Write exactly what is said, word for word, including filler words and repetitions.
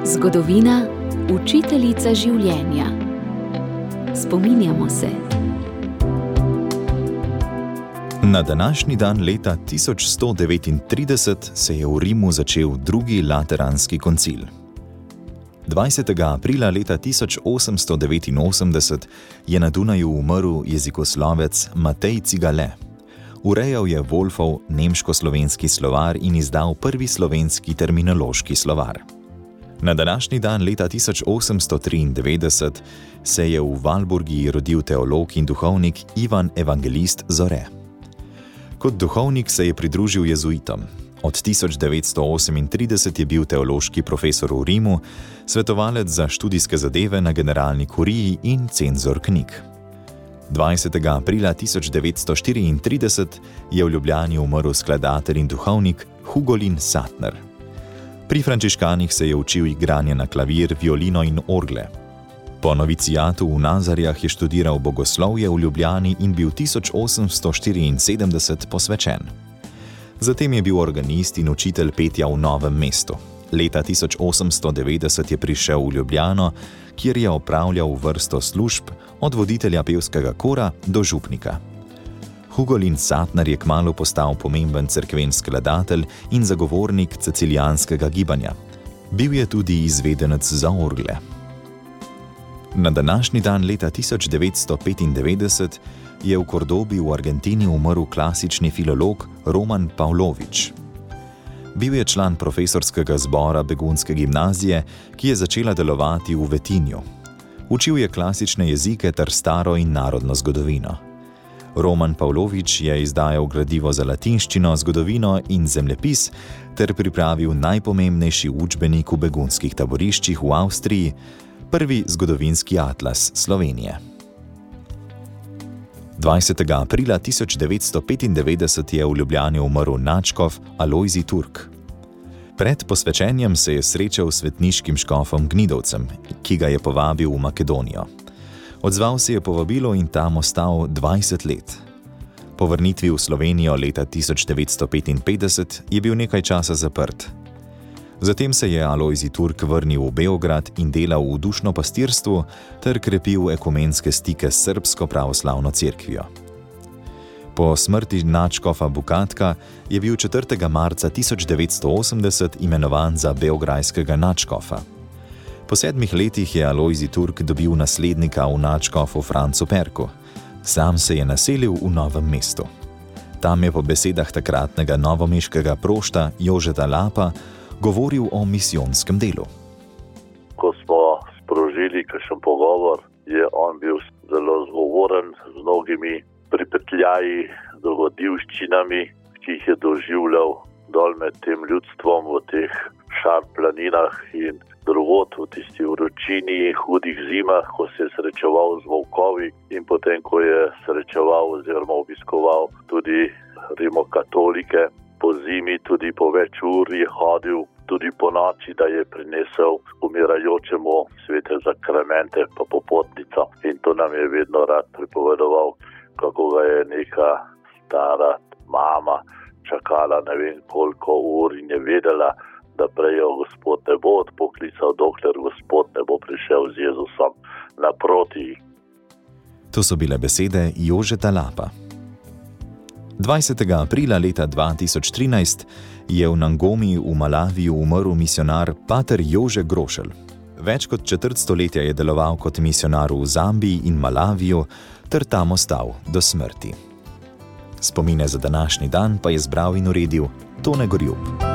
Zgodovina, učiteljica življenja. Spominjamo se. Na današnji dan leta tisoč sto devetintrideset se je v Rimu začel drugi Lateranski koncil. dvajsetega aprila leta tisoč osemsto devetinosemdeset je na Dunaju umrl jezikoslovec Matej Cigale. Urejal je Wolfov nemško-slovenski slovar in izdal prvi slovenski terminološki slovar. Na današnji dan leta tisoč osemsto triindevetdeset se je v Valburgiji rodil teolog in duhovnik Ivan Evangelist Zore. Kot duhovnik se je pridružil jezuitom. Od tisoč devetsto osemintrideset je bil teološki profesor v Rimu, svetovalec za študijske zadeve na generalni kuriji in cenzor knjig. dvajsetega aprila tisoč devetsto štiriintrideset je v Ljubljani umrl skladatelj in duhovnik Hugolin Satner. Pri frančiškanih se je učil igranje na klavir, violino in orgle. Po novicijatu v Nazarjah je študiral bogoslovje v Ljubljani in bil tisoč osemsto štiriinsedemdeset posvečen. Zatem je bil organist in učitelj petja v Novem mestu. Leta tisoč osemsto devetdeset je prišel v Ljubljano, kjer je opravljal vrsto služb, od voditelja pevskega kora do župnika. Hugolin Satner je kmalu postal pomemben cerkven skladatelj in zagovornik cecilijanskega gibanja. Bil je tudi izvedenec za orgle. Na današnji dan leta tisoč devetsto petindevetdeset je v Kordobi v Argentini umrl klasični filolog Roman Pavlović. Bil je član profesorskega zbora begunske gimnazije, ki je začela delovati v Vetinju. Učil je klasične jezike ter staro in narodno zgodovino. Roman Pavlović je izdajal gradivo za latinščino, zgodovino in zemljepis ter pripravil najpomembnejši učbenik v begunskih taboriščih v Avstriji, prvi zgodovinski atlas Slovenije. dvajsetega aprila tisoč devetsto petindevetdeset je v Ljubljani umrl nadškof Alojzij Turk. Pred posvečenjem se je srečal s svetniškim škofom Gnidovcem, ki ga je povabil v Makedonijo. Odzval se je povabilo in tam ostal dvajset let. Po vrnitvi v Slovenijo leta tisoč devetsto petinpetdeset je bil nekaj časa zaprt. Zatem se je Alojzij Turk vrnil v Beograd in delal v dušno-pastirstvu ter krepil ekumenske stike s srbsko pravoslavno cerkvijo. Po smrti nadškofa Bukatka je bil četrtega marca tisoč devetsto osemdeset imenovan za beograjskega nadškofa. Po sedmih letih je Alojzij Turk dobil naslednika v nadškofu Francu Perku. Sam se je naselil v Novem mestu. Tam je po besedah takratnega novomeškega prošta Jožeta Lapa govoril o misijonskem delu. Ko smo sprožili kakšen pogovor, je on bil zelo zgovoren z mnogimi pripetljaji, dogodivščinami, ki jih je doživljal dol med tem ljudstvom v teh Šar planinah in drugod v tisti vročini, hudih zimah, ko se je srečeval z volkovi in potem, ko je srečeval oziroma obiskoval tudi rimokatolike. Po zimi tudi po več ur je hodil, tudi po noči, da je prinesel umirajočemu svete zakramente pa popotnico. In to nam je vedno rad pripovedoval, kako ga je neka stara mama čakala ne vem koliko ur in je vedela, da prej jo Gospod ne bo odpoklical, dokler Gospod ne bo prišel z Jezusom naproti. To so bile besede Jožeta Lapa. dvajsetega aprila leta dva tisoč trinajst je v Nangomi v Malaviju umrl misionar pater Jože Grošelj. Več kot četrt stoletja je deloval kot misionar v Zambiji in Malaviju ter tam ostal do smrti. Spomine za današnji dan pa je zbral in uredil Tone Gorjup.